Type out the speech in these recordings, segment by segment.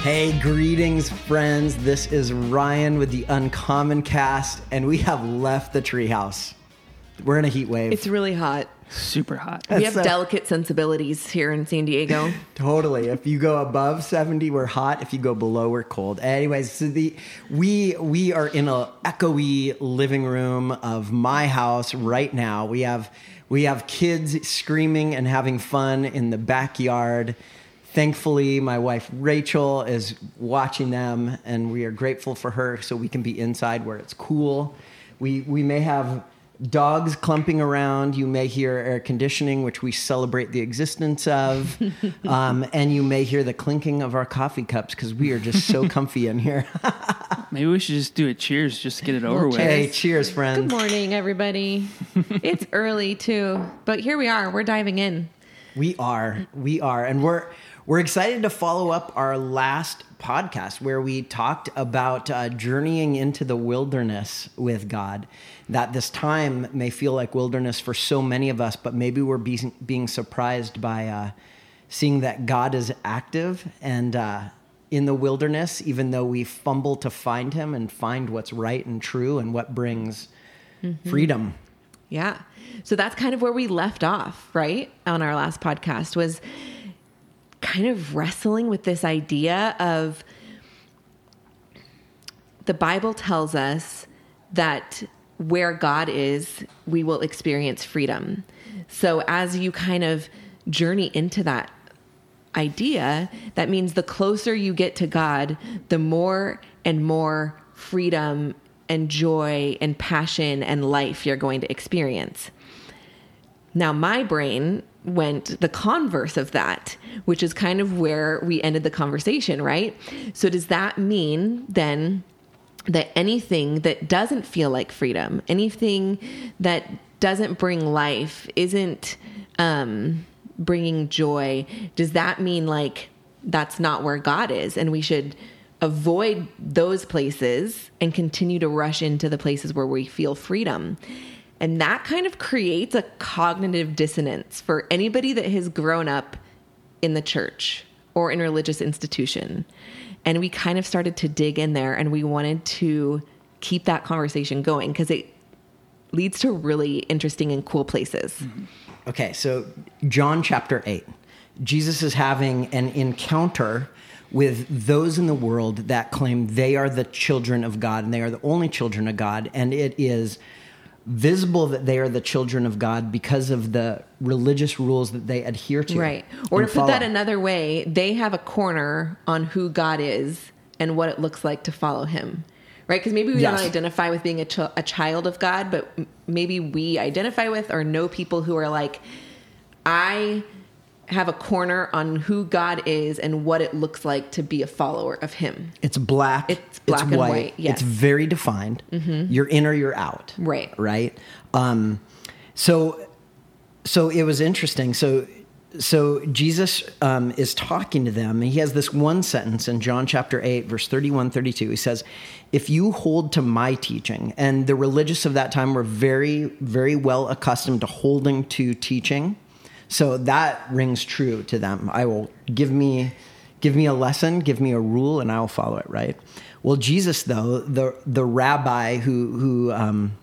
Hey, greetings, friends. This is Ryan with the Uncommon Cast, and we have left the treehouse. We're in a heat wave. It's really hot. Super hot. We have delicate sensibilities here in San Diego. Totally. If you go above 70, we're hot. If you go below, we're cold. Anyways, so we are in a echoey living room of my house right now. We have kids screaming and having fun in the backyard. Thankfully, my wife Rachel is watching them, and we are grateful for her so we can be inside where it's cool. We may have dogs clumping around. You may hear air conditioning, which we celebrate the existence of. And you may hear the clinking of our coffee cups because we are just so comfy in here. Maybe we should just do a cheers just to get it over with. Hey, cheers, friends. Good morning, everybody. It's early, too. But here we are. We're diving in. We are. And we're excited to follow up our last podcast where we talked about journeying into the wilderness with God. That this time may feel like wilderness for so many of us, but maybe we're being surprised by seeing that God is active and in the wilderness, even though we fumble to find him and find what's right and true and what brings freedom. Yeah. So that's kind of where we left off, right? On our last podcast was kind of wrestling with this idea of the Bible tells us that where God is, we will experience freedom. So as you kind of journey into that idea, that means the closer you get to God, the more and more freedom and joy and passion and life you're going to experience. Now, my brain went the converse of that, which is kind of where we ended the conversation, right? So does that mean then that anything that doesn't feel like freedom, anything that doesn't bring life, isn't bringing joy, does that mean like that's not where God is and we should avoid those places and continue to rush into the places where we feel freedom? And that kind of creates a cognitive dissonance for anybody that has grown up in the church or in a religious institution. And we kind of started to dig in there, and we wanted to keep that conversation going because it leads to really interesting and cool places. Mm-hmm. Okay, so John chapter 8. Jesus is having an encounter with those in the world that claim they are the children of God and they are the only children of God. And it is visible that they are the children of God because of the religious rules that they adhere to. Right. Or to put that another way, they have a corner on who God is and what it looks like to follow him. Right? Because maybe we don't identify with being a child of God, but maybe we identify with or know people who are like, I have a corner on who God is and what it looks like to be a follower of him. It's black. It's black and white. Yes. It's very defined. Mm-hmm. You're in or you're out. Right. Right. So it was interesting. So Jesus is talking to them, and he has this one sentence in John chapter 8, verse 31, 32. He says, if you hold to my teaching, and the religious of that time were very, very well accustomed to holding to teaching. So that rings true to them. I will give me a lesson, give me a rule, and I will follow it, right? Well, Jesus, though, the rabbi who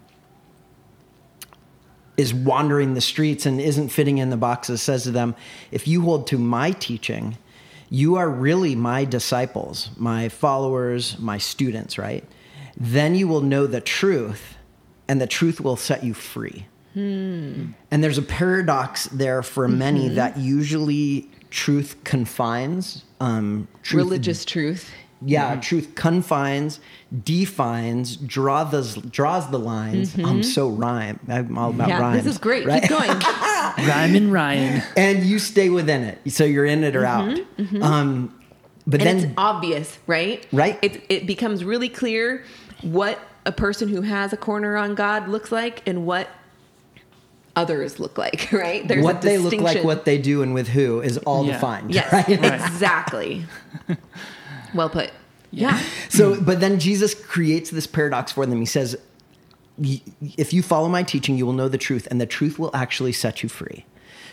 is wandering the streets and isn't fitting in the boxes, says to them, if you hold to my teaching, you are really my disciples, my followers, my students, right? Then you will know the truth, and the truth will set you free. And there's a paradox there for many that usually truth confines. Religious truth. Yeah, truth confines, defines, draws the lines. I'm so rhyme. I'm all about rhymes. This is great. Right? Keep going. Rhyme and Ryan. And you stay within it. So you're in it or out. But then it's obvious, right? Right. It becomes really clear what a person who has a corner on God looks like and what others look like, right? There's what they look like, what they do, and with who is all defined. Yes, right? Exactly. Well put. Yeah. So, but then Jesus creates this paradox for them. He says, if you follow my teaching, you will know the truth, and the truth will actually set you free.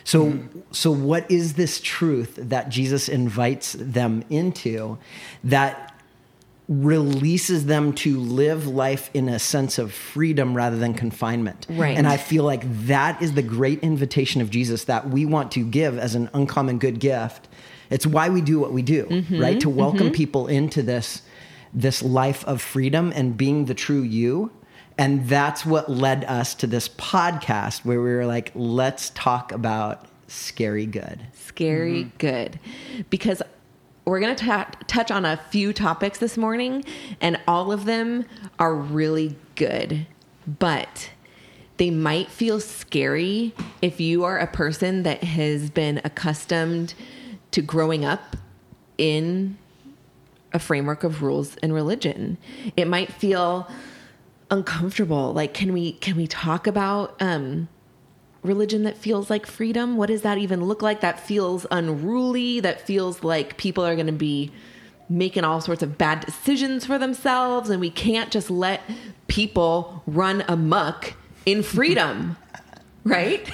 So what is this truth that Jesus invites them into that releases them to live life in a sense of freedom rather than confinement? Right. And I feel like that is the great invitation of Jesus that we want to give as an uncommon good gift. It's why we do what we do, right? To welcome people into this life of freedom and being the true you. And that's what led us to this podcast where we were like, let's talk about scary good. Scary good. Because we're going to touch on a few topics this morning, and all of them are really good, but they might feel scary if you are a person that has been accustomed to growing up in a framework of rules and religion. It might feel uncomfortable. Like, can we talk about religion that feels like freedom? What does that even look like? That feels unruly. That feels like people are going to be making all sorts of bad decisions for themselves, and we can't just let people run amok in freedom, right?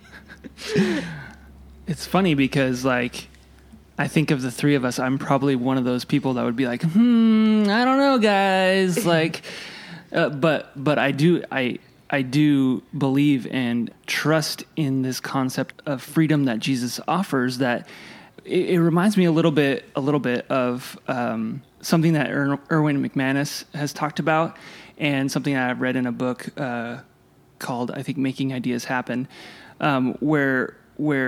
It's funny because, like, I think of the three of us, I'm probably one of those people that would be like, I don't know, guys. Like, but I do believe and trust in this concept of freedom that Jesus offers. That it reminds me a little bit of something that Erwin McManus has talked about, and something that I've read in a book called, I think, Making Ideas Happen, where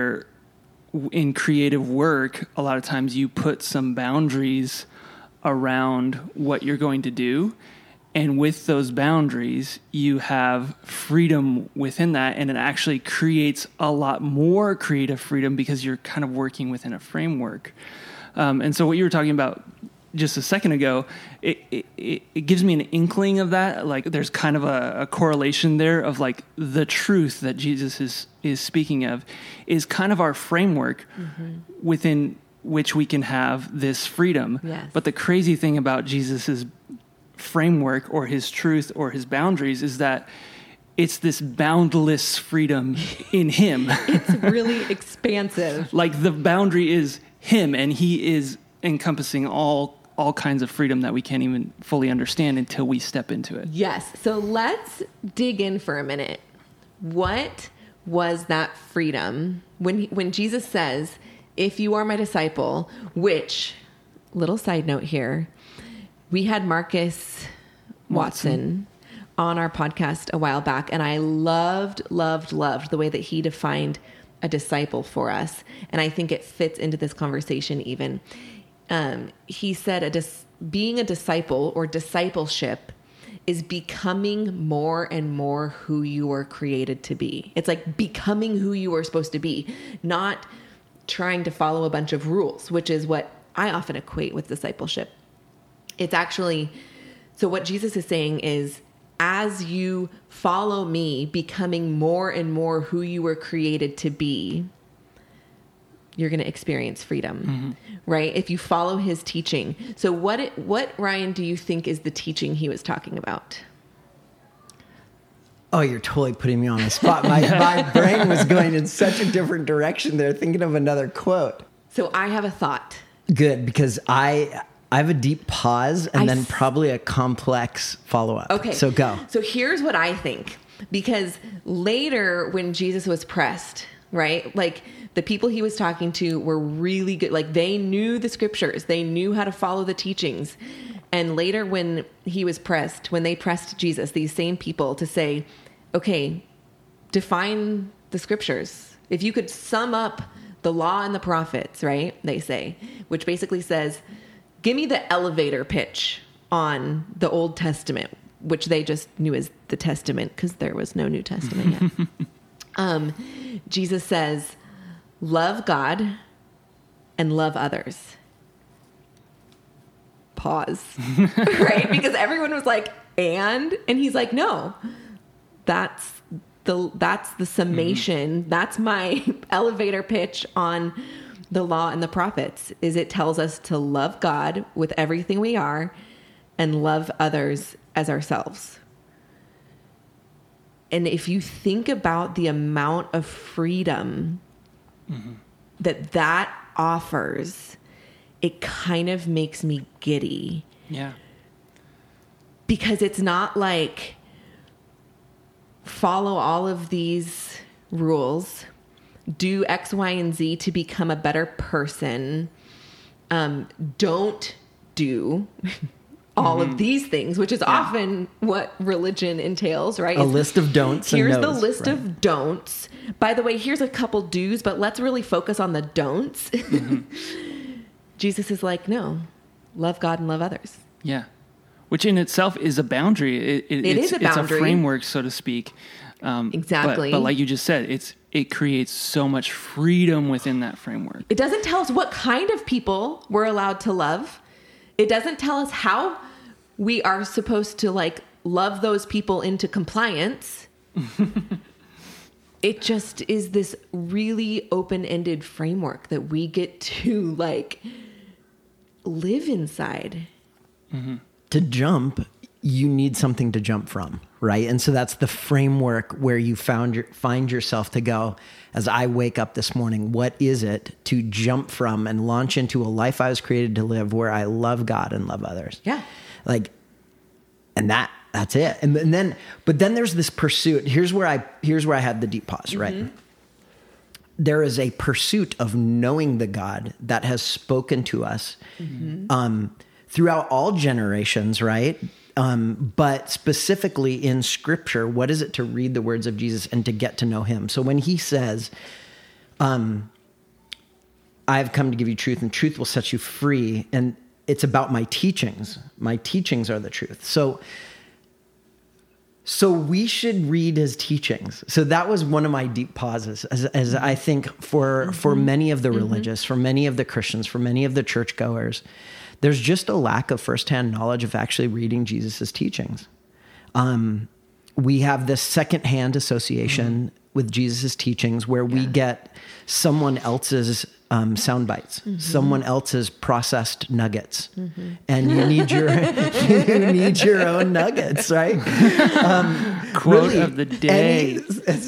in creative work, a lot of times you put some boundaries around what you're going to do. And with those boundaries, you have freedom within that, and it actually creates a lot more creative freedom because you're kind of working within a framework. And so what you were talking about just a second ago, it gives me an inkling of that. Like, there's kind of a correlation there of, like, the truth that Jesus is speaking of is kind of our framework within which we can have this freedom. Yes. But the crazy thing about Jesus's framework or his truth or his boundaries is that it's this boundless freedom in him. It's really expansive. Like, the boundary is him, and he is encompassing all kinds of freedom that we can't even fully understand until we step into it. Yes. So let's dig in for a minute. What was that freedom when Jesus says, if you are my disciple, which, little side note here, we had Marcus Watson on our podcast a while back, and I loved the way that he defined a disciple for us. And I think it fits into this conversation even. He said being a disciple or discipleship is becoming more and more who you were created to be. It's like becoming who you were supposed to be, not trying to follow a bunch of rules, which is what I often equate with discipleship. It's actually, so what Jesus is saying is, as you follow me, becoming more and more who you were created to be, you're going to experience freedom, right? If you follow his teaching. So what, Ryan, do you think is the teaching he was talking about? Oh, you're totally putting me on the spot. My brain was going in such a different direction there, thinking of another quote. So I have a thought. Good, because I have a deep pause and then probably a complex follow-up. Okay. So go. So here's what I think. Because later when Jesus was pressed, right? Like, the people he was talking to were really good. Like, they knew the scriptures. They knew how to follow the teachings. And later when he was pressed, when they pressed Jesus, these same people, to say, okay, define the scriptures. If you could sum up the law and the prophets, right? They say, which basically says, give me the elevator pitch on the Old Testament, which they just knew as the Testament because there was no New Testament yet. Jesus says, love God and love others. Pause. Right? Because everyone was like, and he's like, no, that's the summation. That's my elevator pitch on the law and the prophets. Is it tells us to love God with everything we are and love others as ourselves. And if you think about the amount of freedom that offers, it kind of makes me giddy. Yeah. Because it's not like follow all of these rules, do X, Y, and Z to become a better person. Don't do all of these things, which is often what religion entails, right? A list of don'ts. Here's and the no's, list right? of don'ts. By the way, here's a couple do's, but let's really focus on the don'ts. Jesus is like, no, love God and love others. Yeah. Which in itself is a boundary. It's a boundary. framework, so to speak. Exactly. But like you just said, it creates so much freedom within that framework. It doesn't tell us what kind of people we're allowed to love. It doesn't tell us how we are supposed to like love those people into compliance. It just is this really open-ended framework that we get to like live inside. To jump, you need something to jump from, right? And so that's the framework where you find yourself to go, as I wake up this morning, what is it to jump from and launch into a life I was created to live where I love God and love others? Yeah. Like, and that's it. But then there's this pursuit. Here's where I had the deep pause, right? There is a pursuit of knowing the God that has spoken to us, throughout all generations, right? But specifically in Scripture, what is it to read the words of Jesus and to get to know him? So when he says, I've come to give you truth and truth will set you free, and it's about my teachings. My teachings are the truth. So we should read his teachings. So that was one of my deep pauses, as I think for many of the religious, for many of the Christians, for many of the churchgoers, there's just a lack of firsthand knowledge of actually reading Jesus's teachings. We have this secondhand association with Jesus's teachings where we get someone else's sound bites, someone else's processed nuggets, and you need your own nuggets, right? Quote really, of the day.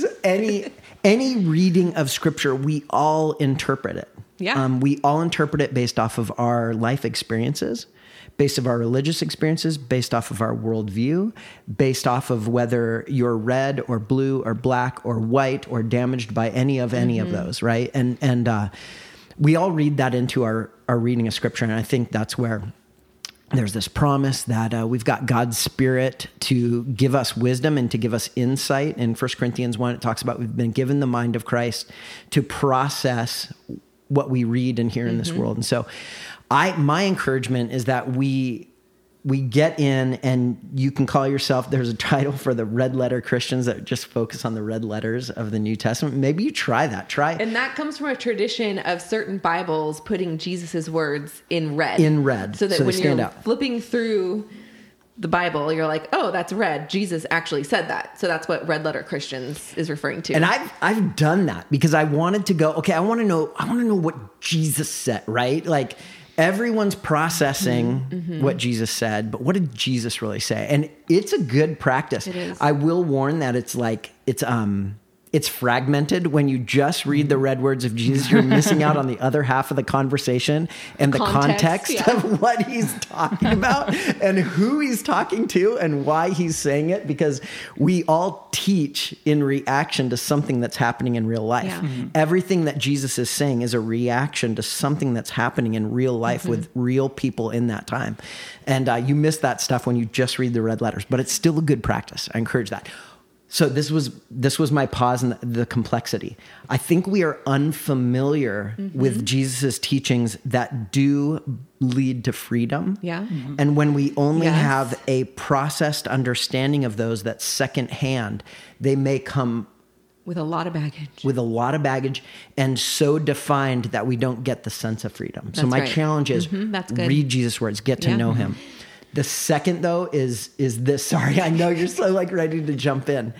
Any reading of Scripture, we all interpret it. Yeah. We all interpret it based off of our life experiences, based off our religious experiences, based off of our worldview, based off of whether you're red or blue or black or white or damaged by any of those, right? And we all read that into our reading of Scripture, and I think that's where there's this promise that we've got God's Spirit to give us wisdom and to give us insight. In 1 Corinthians 1, it talks about we've been given the mind of Christ to process what we read and hear in this world. And so my encouragement is that we get in, and you can call yourself, there's a title for the red letter Christians that just focus on the red letters of the New Testament. Maybe you try that. And that comes from a tradition of certain Bibles putting Jesus's words in red. So that when you're flipping through the Bible, you're like, oh, that's red. Jesus actually said that. So that's what red letter Christians is referring to. And I've done that because I wanted to go, okay, I want to know what Jesus said, right? Like everyone's processing what Jesus said, but what did Jesus really say? And it's a good practice. It is. I will warn that it's fragmented. When you just read the red words of Jesus, you're missing out on the other half of the conversation and the context of what he's talking about and who he's talking to and why he's saying it, because we all teach in reaction to something that's happening in real life. Yeah. Everything that Jesus is saying is a reaction to something that's happening in real life with real people in that time. And you miss that stuff when you just read the red letters, but it's still a good practice. I encourage that. So this was my pause in the complexity. I think we are unfamiliar with Jesus's teachings that do lead to freedom. Yeah. And when we only have a processed understanding of those that's secondhand, they may come with a lot of baggage. And so defined that we don't get the sense of freedom. That's so my right. challenge is That's good. read Jesus' words, get to know him. The second, though, is this. Sorry, I know you're so like ready to jump in.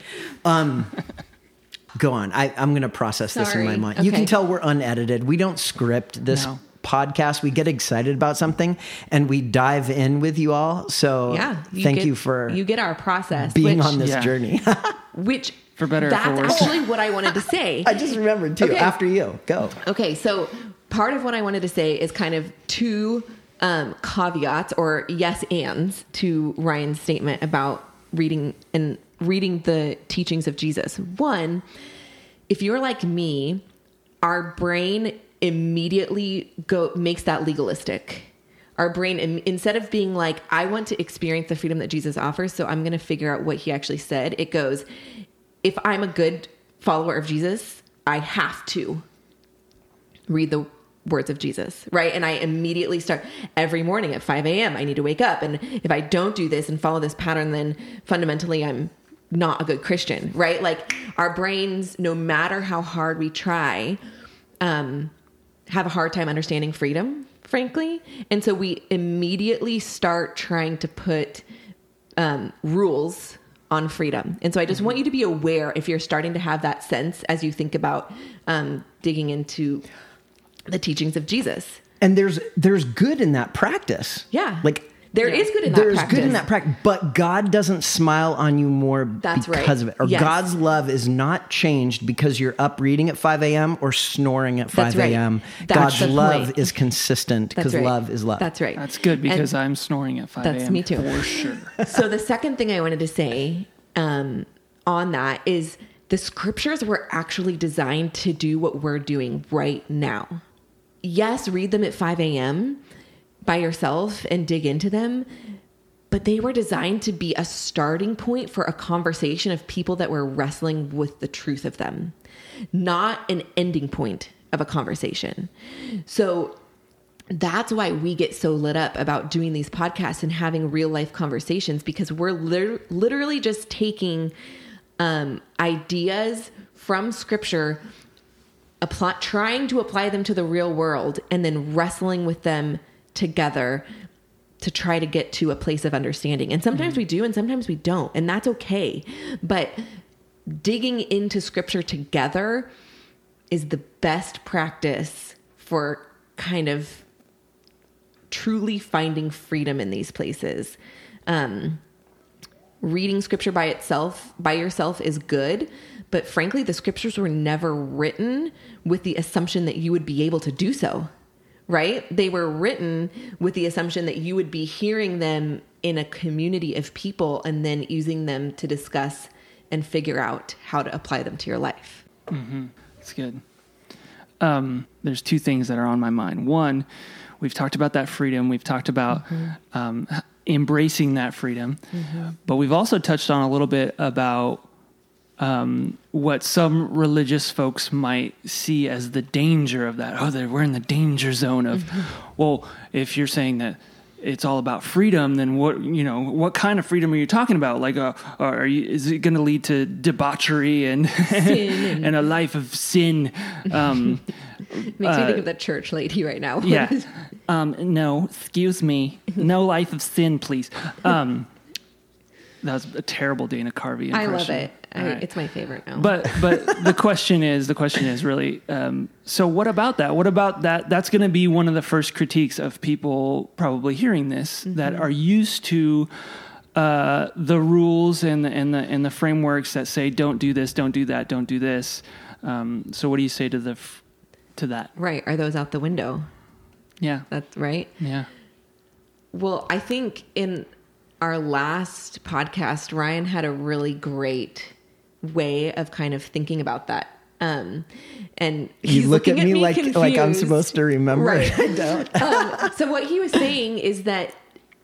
Go on. I'm going to process this in my mind. Okay. You can tell we're unedited. We don't script this podcast. We get excited about something and we dive in with you all. So thank you for you get our process, being on this journey. Which For better or for That's worse. actually what I wanted to say. I just remembered too. Okay. After you, go. Okay, so part of what I wanted to say is kind of two caveats or yes ands to Ryan's statement about reading the teachings of Jesus. One, if you're like me, our brain immediately makes that legalistic. Our brain, instead of being like, I want to experience the freedom that Jesus offers, so I'm going to figure out what he actually said, it goes, if I'm a good follower of Jesus, I have to read the words of Jesus, right? And I immediately start every morning at 5 a.m. I need to wake up. And if I don't do this and follow this pattern, then fundamentally I'm not a good Christian, right? Like our brains, no matter how hard we try, have a hard time understanding freedom, frankly. And so we immediately start trying to put rules on freedom. And so I just want you to be aware if you're starting to have that sense as you think about digging into the teachings of Jesus. And there's good in that practice. Yeah. Like there is good in that there's practice. good in that practice, but God doesn't smile on you more That's because right. of it. Or Yes. God's love is not changed because you're up reading at 5 a.m. or snoring at 5 That's right. a.m. That's God's the love point. is consistent because That's right. love is love. That's right. That's good because And I'm snoring at 5 that's a.m. me too. For sure. So the second thing I wanted to say on that is the scriptures were actually designed to do what we're doing right now. Yes, read them at 5 a.m. by yourself and dig into them, but they were designed to be a starting point for a conversation of people that were wrestling with the truth of them, not an ending point of a conversation. So that's why we get so lit up about doing these podcasts and having real life conversations, because we're literally just taking ideas from scripture, trying to apply them to the real world, and then wrestling with them together to try to get to a place of understanding. And sometimes we do, and sometimes we don't, and that's okay. But digging into scripture together is the best practice for kind of truly finding freedom in these places. Reading scripture by yourself is good, but frankly, the scriptures were never written with the assumption that you would be able to do so, right? They were written with the assumption that you would be hearing them in a community of people and then using them to discuss and figure out how to apply them to your life. That's good. There's two things that are on my mind. One, we've talked about that freedom. We've talked about embracing that freedom. But we've also touched on a little bit about what some religious folks might see as the danger of that. Oh, we're in the danger zone of, well, if you're saying that it's all about freedom, then what kind of freedom are you talking about? Like, is it going to lead to debauchery and Sin and a life of sin? Makes me think of the church lady right now. Yeah. No, excuse me. No life of sin, please. That was a terrible Dana Carvey impression. I love it. Right. It's my favorite now. But the question is really, so what about that? What about that? That's going to be one of the first critiques of people probably hearing this that are used to the rules and the frameworks that say, don't do this, don't do that, don't do this. So what do you say to that? Right. Are those out the window? Yeah. That's right. Yeah. Well, I think in our last podcast, Ryan had a really great way of kind of thinking about that. And he's You look at looking me like I'm confused. supposed to remember. Right. I don't. So what he was saying is that,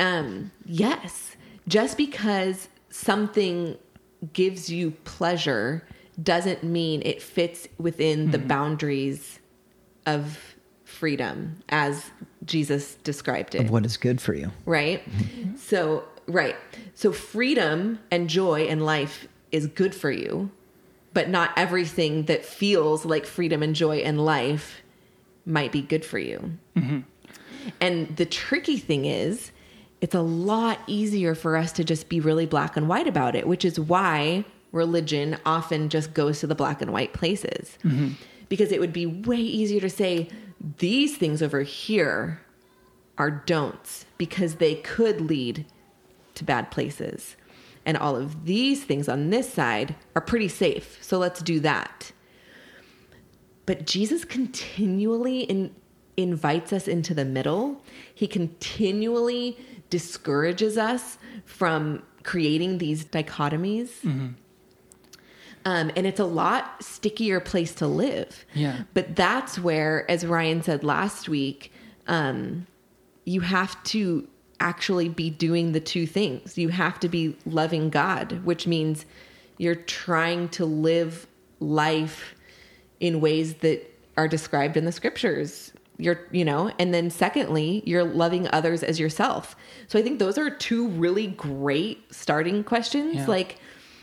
yes, just because something gives you pleasure doesn't mean it fits within the boundaries of freedom as Jesus described it. Of what is good for you. Right? So, right. So freedom and joy and life is good for you, but not everything that feels like freedom and joy and life might be good for you. And the tricky thing is, it's a lot easier for us to just be really black and white about it, which is why religion often just goes to the black and white places. Because it would be way easier to say, these things over here are don'ts, because they could lead to bad places. And all of these things on this side are pretty safe. So let's do that. But Jesus continually invites us into the middle. He continually discourages us from creating these dichotomies. Mm-hmm. And it's a lot stickier place to live. Yeah. But that's where, as Ryan said last week, you have to actually be doing the two things. You have to be loving God, which means you're trying to live life in ways that are described in the scriptures. And then secondly, you're loving others as yourself. So I think those are two really great starting questions. Yeah. Like,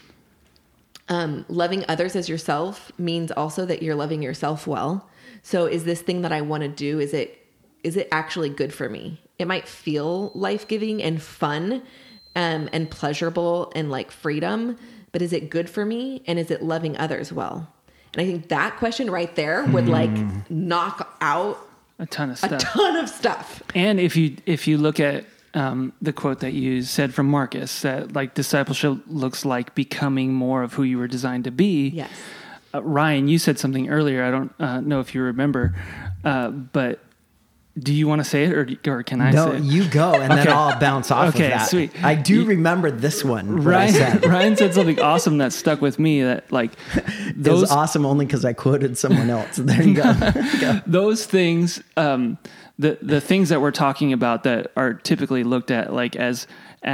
loving others as yourself means also that you're loving yourself well. So is this thing that I want to do, is it actually good for me? It might feel life-giving and fun, and pleasurable and like freedom, but is it good for me? And is it loving others well? And I think that question right there would like knock out a ton of stuff. And if you look at the quote that you said from Marcus, that like discipleship looks like becoming more of who you were designed to be. Yes. Ryan, you said something earlier. I don't know if you remember, but do you want to say it or can I say it? No, you go, and then I'll bounce off of that. Okay, sweet. I do remember this one. Ryan said something awesome that stuck with me, that like it was awesome only because I quoted someone else. There you go. Those things, the things that we're talking about that are typically looked at like as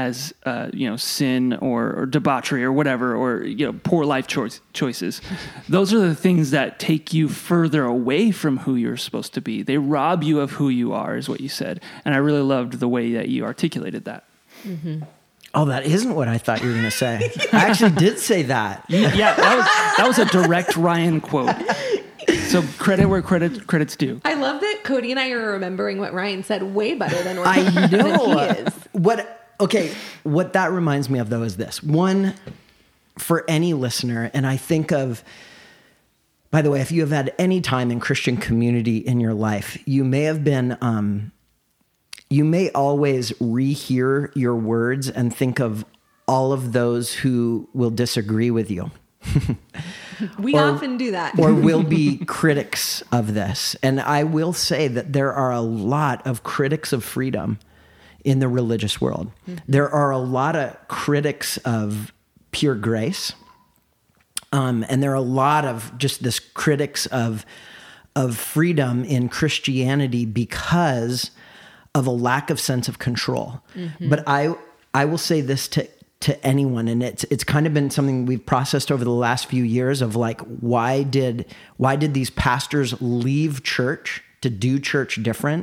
sin or debauchery or whatever, or poor life choices. Those are the things that take you further away from who you're supposed to be. They rob you of who you are, is what you said, and I really loved the way that you articulated that. Mm-hmm. Oh, that isn't what I thought you were going to say. I actually did say that. Yeah, that was a direct Ryan quote. So credit where credit's due. I love that Cody and I are remembering what Ryan said way better than I know. Than he is. What that reminds me of, though, is this. One, for any listener, and I think of, by the way, if you have had any time in Christian community in your life, you may have been, you may always rehear your words and think of all of those who will disagree with you. We often do that. Or will be critics of this. And I will say that there are a lot of critics of freedom in the religious world. Mm-hmm. There are a lot of critics of pure grace. And there are a lot of just this critics of freedom in Christianity because of a lack of sense of control. Mm-hmm. But I will say this to anyone, and it's kind of been something we've processed over the last few years of like, why did these pastors leave church to do church different?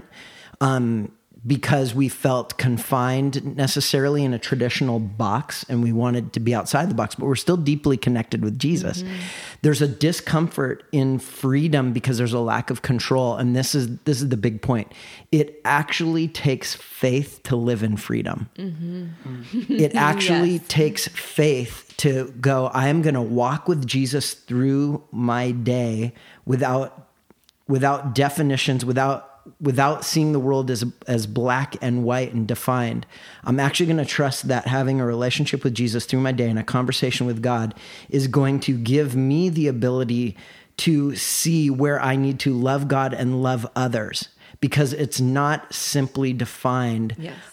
Because we felt confined necessarily in a traditional box, and we wanted to be outside the box, but we're still deeply connected with Jesus. Mm-hmm. There's a discomfort in freedom because there's a lack of control. And this is the big point. It actually takes faith to live in freedom. Mm-hmm. It actually takes faith to go, I am going to walk with Jesus through my day without definitions, without seeing the world as black and white and defined. I'm actually going to trust that having a relationship with Jesus through my day and a conversation with God is going to give me the ability to see where I need to love God and love others, because it's not simply defined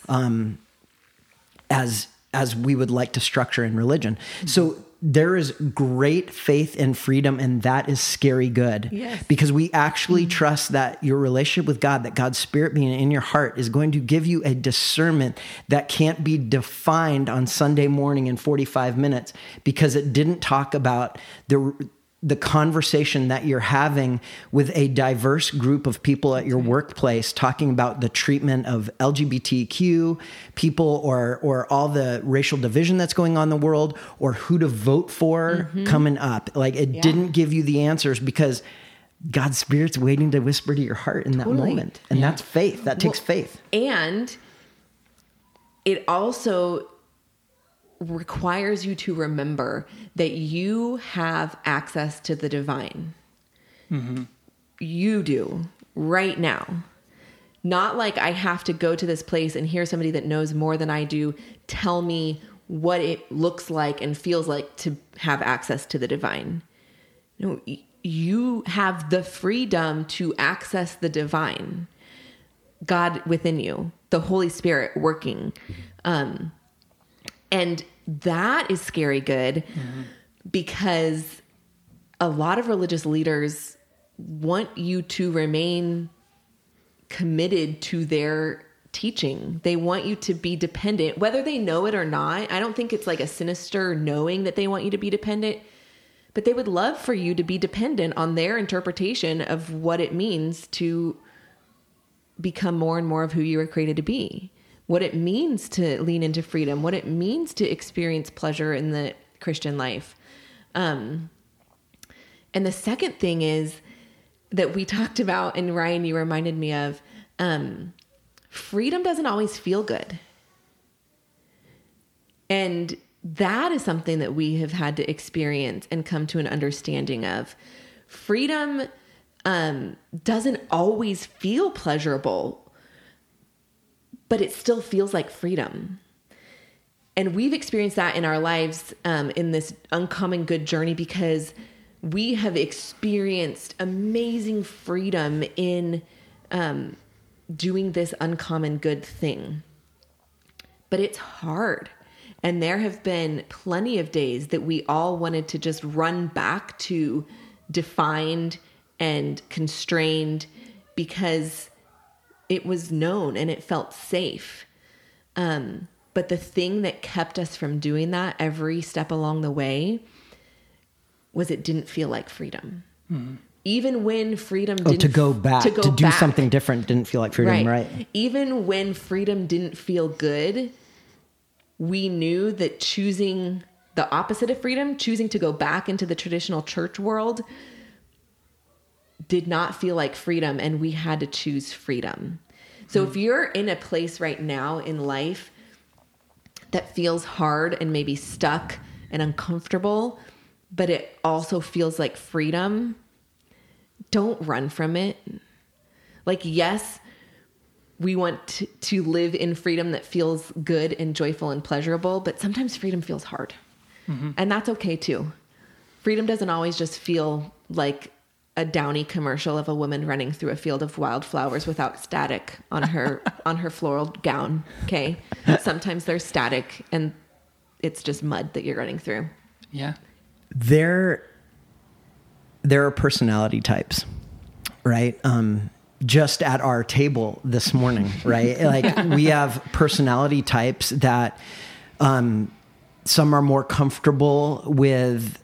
as we would like to structure in religion. Mm-hmm. So there is great faith and freedom, and that is scary good. Yes. Because we actually trust that your relationship with God, that God's Spirit being in your heart, is going to give you a discernment that can't be defined on Sunday morning in 45 minutes, because it didn't talk about the conversation that you're having with a diverse group of people at your workplace, talking about the treatment of LGBTQ people or all the racial division that's going on in the world, or who to vote for coming up. Like it didn't give you the answers, because God's Spirit's waiting to whisper to your heart in that moment. And that's faith. That takes faith. And it also requires you to remember that you have access to the divine. Mm-hmm. You do right now. Not like I have to go to this place and hear somebody that knows more than I do tell me what it looks like and feels like to have access to the divine. No, you have the freedom to access the divine, God within you, the Holy Spirit working. And that is scary good because a lot of religious leaders want you to remain committed to their teaching. They want you to be dependent, whether they know it or not. I don't think it's like a sinister knowing that they want you to be dependent, but they would love for you to be dependent on their interpretation of what it means to become more and more of who you were created to be, what it means to lean into freedom, what it means to experience pleasure in the Christian life. And the second thing is that we talked about, and Ryan, you reminded me of, freedom doesn't always feel good. And that is something that we have had to experience and come to an understanding of. Freedom doesn't always feel pleasurable, but it still feels like freedom. And we've experienced that in our lives in this uncommon good journey because we have experienced amazing freedom in doing this uncommon good thing. But it's hard. And there have been plenty of days that we all wanted to just run back to defined and constrained because it was known and it felt safe. But the thing that kept us from doing that every step along the way was it didn't feel like freedom. Mm-hmm. Even when freedom didn't... to go back, to do something different didn't feel like freedom, right? Even when freedom didn't feel good, we knew that choosing the opposite of freedom, choosing to go back into the traditional church world, did not feel like freedom, and we had to choose freedom. So if you're in a place right now in life that feels hard and maybe stuck and uncomfortable, but it also feels like freedom, don't run from it. Like, yes, we want to live in freedom that feels good and joyful and pleasurable, but sometimes freedom feels hard. Mm-hmm. And that's okay too. Freedom doesn't always just feel like a Downy commercial of a woman running through a field of wildflowers without static on her on her floral gown. Okay. Sometimes there's static and it's just mud that you're running through. Yeah. There are personality types, right? Just at our table this morning, right? Like we have personality types that some are more comfortable with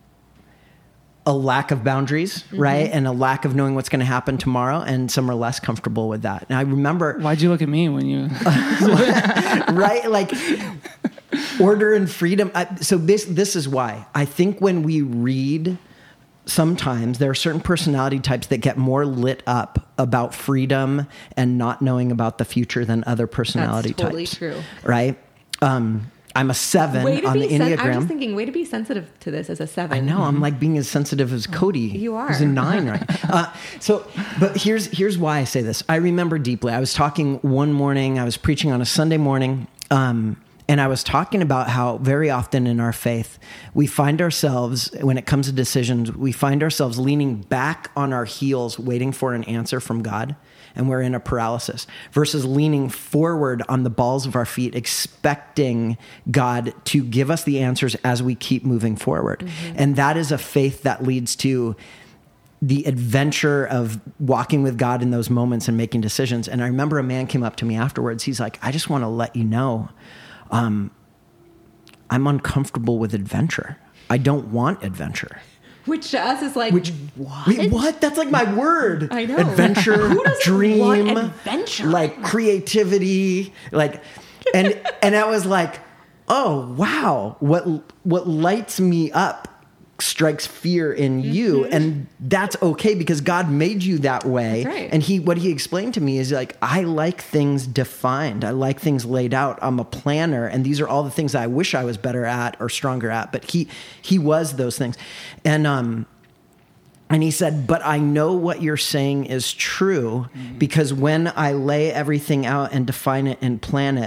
a lack of boundaries, right? And a lack of knowing what's going to happen tomorrow. And some are less comfortable with that. And I remember... Why'd you look at me when you... right? Like order and freedom. So this is why. I think when we read... Sometimes there are certain personality types that get more lit up about freedom and not knowing about the future than other personality types. That's totally types. True. Right? I'm a 7 on the Enneagram. I'm just thinking, way to be sensitive to this as a 7. I know. I'm like being as sensitive as Cody. You are. Who's a 9, right? But here's why I say this. I remember deeply. I was talking one morning. I was preaching on a Sunday morning. And I was talking about how very often in our faith, we find ourselves, when it comes to decisions, we find ourselves leaning back on our heels, waiting for an answer from God, and we're in a paralysis, versus leaning forward on the balls of our feet, expecting God to give us the answers as we keep moving forward. Mm-hmm. And that is a faith that leads to the adventure of walking with God in those moments and making decisions. And I remember a man came up to me afterwards. He's like, I just want to let you know, I'm uncomfortable with adventure. I don't want adventure. Which to us is like, what? Wait, what? That's like my word. I know. Adventure, Who doesn't dream, want adventure? Like creativity, like, and I was like, oh wow, what lights me up strikes fear in you, and that's okay because God made you that way. Right. And what he explained to me is like, I like things defined. I like things laid out. I'm a planner, and these are all the things I wish I was better at or stronger at. But he was those things, and he said, but I know what you're saying is true because when I lay everything out and define it and plan it,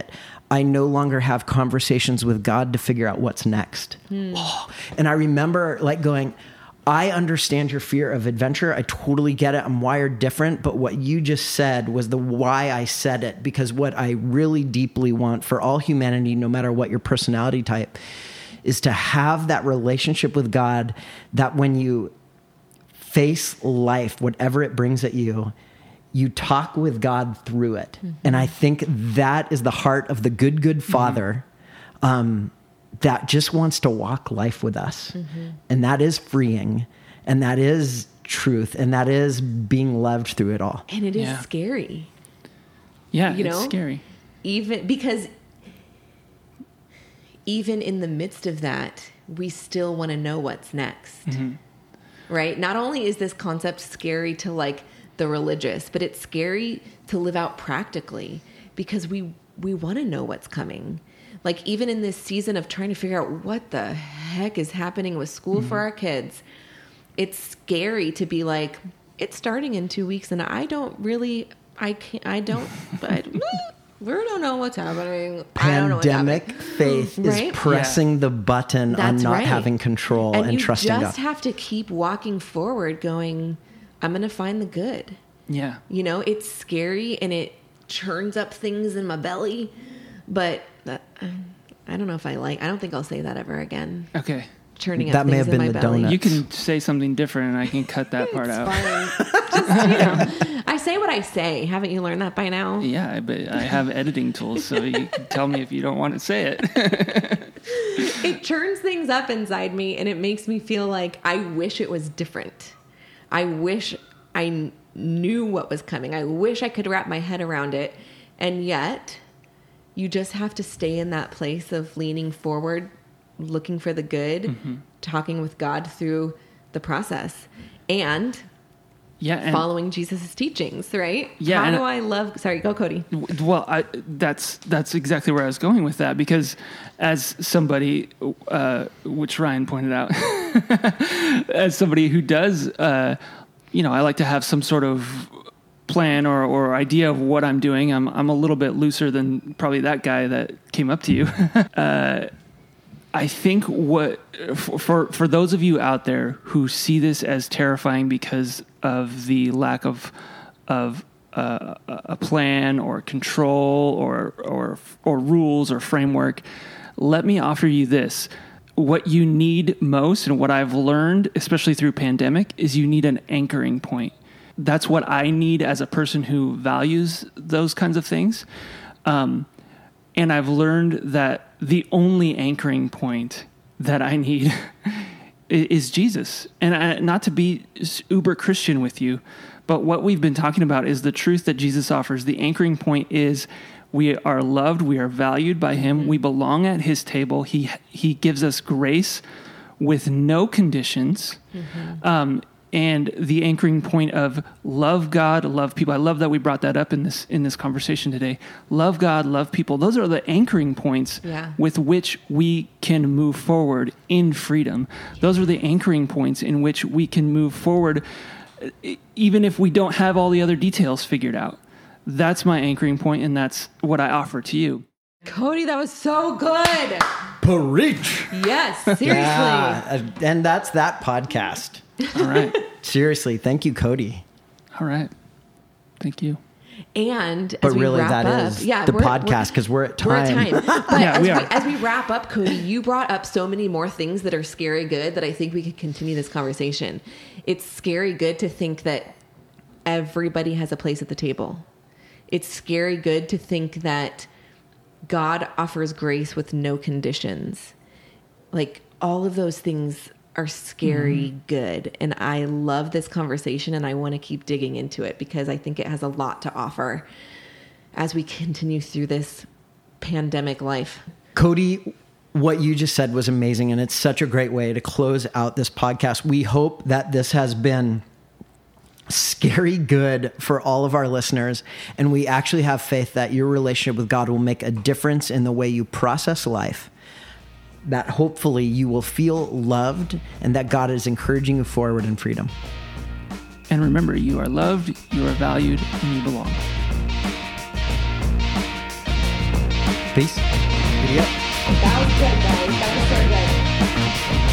I no longer have conversations with God to figure out what's next. Oh, and I remember like going, I understand your fear of adventure. I totally get it. I'm wired different. But what you just said was the why I said it, because what I really deeply want for all humanity, no matter what your personality type, is to have that relationship with God that when you face life, whatever it brings at you, you talk with God through it. And I think that is the heart of the good Father that just wants to walk life with us. And that is freeing. And that is truth. And that is being loved through it all. And it is scary. Yeah, You it's know? scary. Even because even in the midst of that, we still want to know what's next. Right? Not only is this concept scary to like the religious, but it's scary to live out practically because we want to know what's coming. Like even in this season of trying to figure out what the heck is happening with school for our kids, it's scary to be like, it's starting in 2 weeks and I don't, but we don't know what's happening. I don't know what's happening. Pandemic faith Right? is pressing the button on That's not right. having control and you trusting God. just have to keep walking forward going, I'm going to find the good. Yeah. You know, it's scary and it churns up things in my belly, but I don't know if I don't think I'll say that ever again. Okay. Churning up That may things have in been my the belly. donut. You can say something different and I can cut that part It's out. fine. Just, you know, I say what I say. Haven't you learned that by now? Yeah, but I have editing tools, so you can tell me if you don't want to say it. It churns things up inside me and it makes me feel like I wish it was different. I wish I knew what was coming. I wish I could wrap my head around it. And yet, you just have to stay in that place of leaning forward, looking for the good, talking with God through the process, and And following Jesus' teachings, right? Yeah, How and do I love... Sorry, go Cody. Well, that's exactly where I was going with that, because as somebody, which Ryan pointed out, as somebody who does, I like to have some sort of plan or idea of what I'm doing. I'm a little bit looser than probably that guy that came up to you. I think for those of you out there who see this as terrifying because of the lack of a plan or control or rules or framework, let me offer you this. What you need most, and what I've learned, especially through pandemic, is you need an anchoring point. That's what I need as a person who values those kinds of things. And I've learned that the only anchoring point that I need is Jesus. And not to be uber Christian with you, but what we've been talking about is the truth that Jesus offers. The anchoring point is we are loved, we are valued by him, we belong at his table. He gives us grace with no conditions. And the anchoring point of love God, love people. I love that we brought that up in this conversation today. Love God, love people. Those are the anchoring points with which we can move forward in freedom. Those are the anchoring points in which we can move forward, even if we don't have all the other details figured out. That's my anchoring point, and that's what I offer to you. Cody, that was so good. Preach. Yes, seriously. Yeah, and that's that podcast. All right. Seriously, thank you, Cody. All right. Thank you. And But as we really, wrap that up, is the podcast, because we're at time. We're at time. But Yeah, we are. as we wrap up, Cody, you brought up so many more things that are scary good that I think we could continue this conversation. It's scary good to think that everybody has a place at the table. It's scary good to think that God offers grace with no conditions. Like all of those things are scary good. And I love this conversation and I want to keep digging into it because I think it has a lot to offer as we continue through this pandemic life. Cody, what you just said was amazing, and it's such a great way to close out this podcast. We hope that this has been scary good for all of our listeners, and we actually have faith that your relationship with God will make a difference in the way you process life, that hopefully you will feel loved and that God is encouraging you forward in freedom. And remember, you are loved, you are valued, and you belong. Peace. Giddy up. That was good, guys. That was so good.